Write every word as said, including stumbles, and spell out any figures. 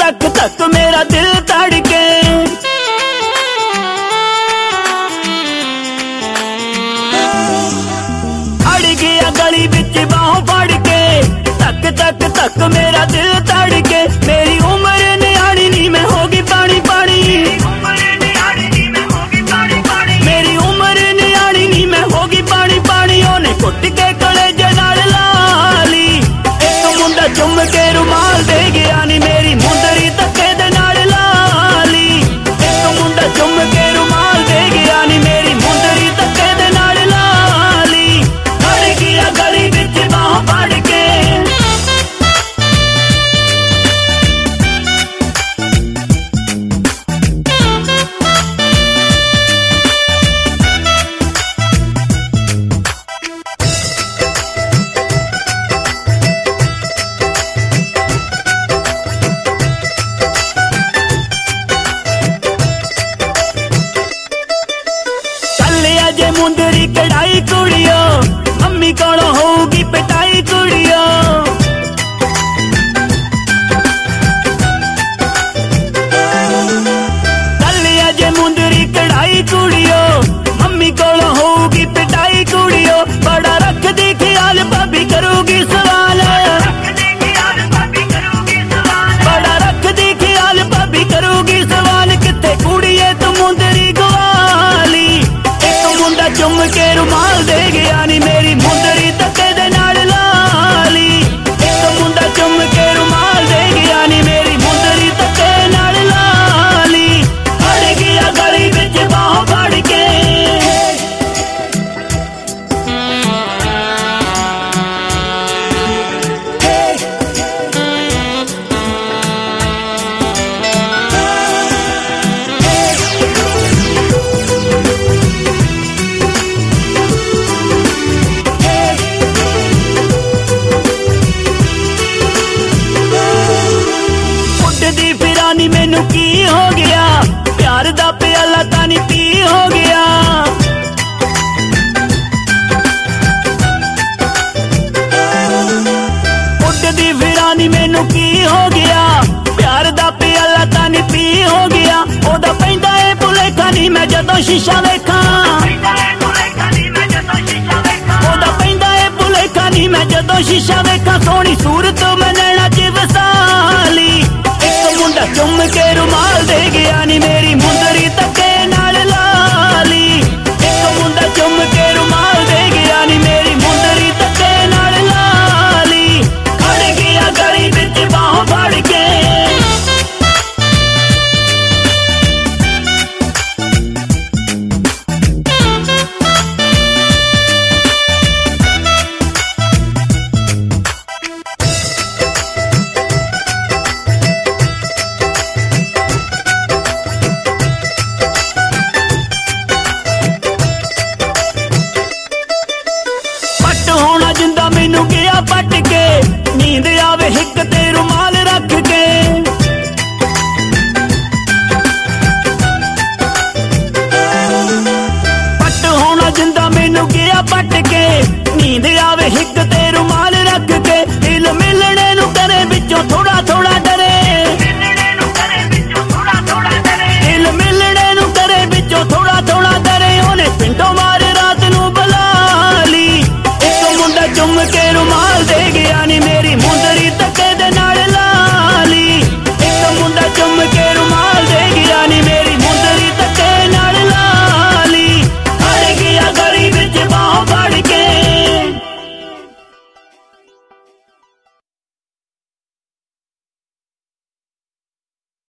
तक तक मेरा दिल धड़के। अड़ गया गली बिच बाहों फड़ के, तक तक तक मेरा दिल धड़के। मेरी उम्र न्याणी नी मैं होगी पानी पानी, मेरी उम्र न्याणी नी मैं होगी पानी पानी। ओने कुट के कलेजे नाल लाली, एक मुंडा चुम के रुमाल दे गया नी मेरी मुंदरी धक्के दे नाल लाली। एक मुंडा चुम के रुमाल दे गया नी मेरी मुंदरी धक्के दे नाल लाली। खड़ गया गली बिच बाहों फड़ के। जे मुंदरी कढ़ाई कुड़ियो, मम्मी कोलों होगी पिटाई कुड़ियो। कलिया जे मुंदरी कढ़ाई कुड़ियो, मम्मी कोलों होगी पिटाई कुड़ियो। बड़ा रख दी ख्याल भाभी करूगी सवाल, बड़ा रख दी ख्याल भाभी करूगी सवाल। किथे कुड़िए तू मुंदरी गवाली, चुम के रुमाल दे गया नी मेरी मुंदरी धक्के दे नाल लाली। एक मुंडा चुम के रुमाल दे गया नी मेरी मुंदरी धक्के नाल लाली। अड़ गया गली बिच बाहों फड़ के। नी मैनू की हो गया, प्यार दा प्याला तानी पी हो गया। उठदी फिरानी मैनू की हो गया, प्यार दा प्याला तानी पी हो गया। ओदा पैंदा ए भुलेखा नी मैं जदों शीशा वेखां, ओदा पैंदा ए भुलेखा नी मैं जदों शीशा वेखां। सोहनी सूरत मैं नैना च वसाली, एक मुंडा चुम के रुमाल दे गया नी मेरी मुंदरी